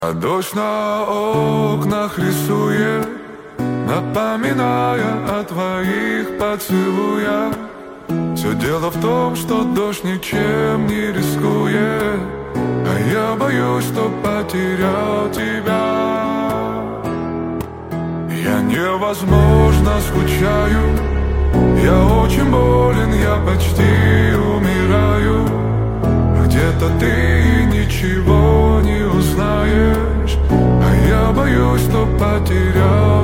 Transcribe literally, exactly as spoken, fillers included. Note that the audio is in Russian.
А дождь на окнах рисует, напоминая о твоих поцелуях. Все дело в том, что дождь ничем не рискует, а я боюсь, что потерял тебя. Я невозможно скучаю, я очень болен, я почти умираю. Где-то ты ничего не узнаешь, а я боюсь, что потерял